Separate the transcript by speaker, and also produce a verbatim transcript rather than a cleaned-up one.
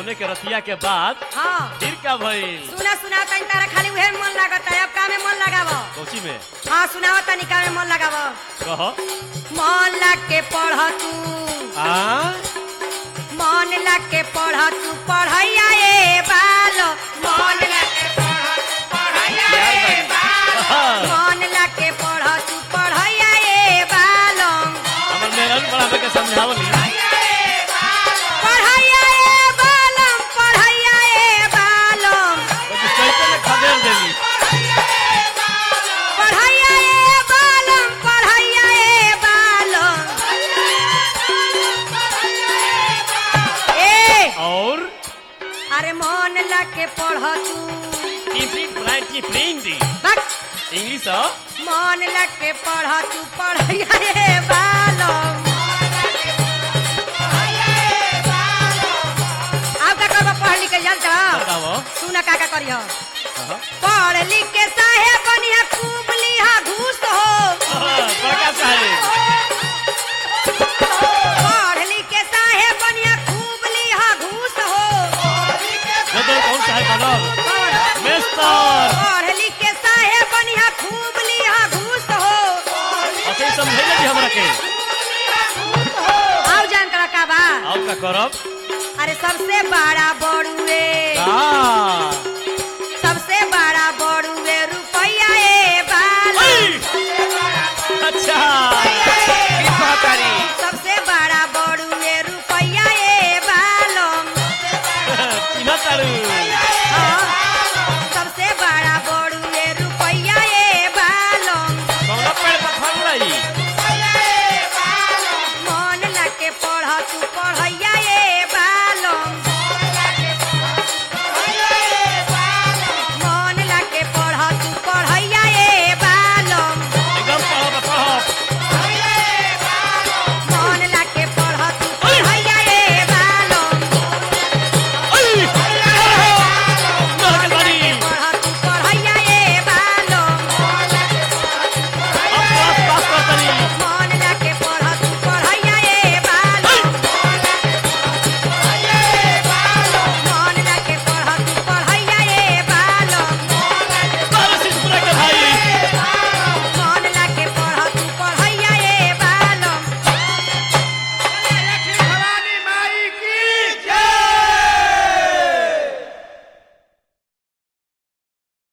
Speaker 1: गौने के रतिया के बाद
Speaker 2: हाँ
Speaker 1: फिर का भइल?
Speaker 2: सुना सुना तनी तारा खाली उहे में मन लागत है, अब का में मन लगाव?
Speaker 1: कोची में?
Speaker 2: हाँ सुनाओ तनी का में मन लगाव?
Speaker 1: कहो।
Speaker 2: मन लग के पढ़ तू,
Speaker 1: आ
Speaker 2: मन लग के पढ़ तू पढ़ैया ए बालो, मन लग के पढ़ तू पढ़ैया ए बालो, मन लग के पढ़ तू पढ़ैया ए बालो।
Speaker 1: हमर मेरन बड़ा के समझावली।
Speaker 2: पढ़ैया ए बालम, पढ़ैया ए बालम,
Speaker 1: तो कैसे ने खबर देली?
Speaker 2: पढ़ैया ए बालम, पढ़ैया ए बालम। ए
Speaker 1: और
Speaker 2: अरे मन लग के पढ़ तू,
Speaker 1: टिफिन फ्राई टिफिन दी
Speaker 2: बक
Speaker 1: इंग्लिश हो।
Speaker 2: मन लग के पढ़ तू पढ़ैया ए बालम। अब का करबो पढ़ लिख के जानत हो?
Speaker 1: बताओ।
Speaker 2: सुन का का करियो।
Speaker 1: कहो।
Speaker 2: पढ़ लिख के साहेब बनिया खूब लिहा घूस हो।
Speaker 1: हाँ, बड़का साहेब।
Speaker 2: पढ़ लिख के साहेब बनिया खूब लिहा घूस हो।
Speaker 1: जदर कौन साहेब बनल? मेस्तर।
Speaker 2: पढ़ लिख के साहेब बनिया खूब लिहा घूस हो।
Speaker 1: असही समझैले दी हमरा के।
Speaker 2: आओ जान करा का बा?
Speaker 1: आओ का करब?
Speaker 2: अरे सबसे बड़ा बड़ुए,
Speaker 1: का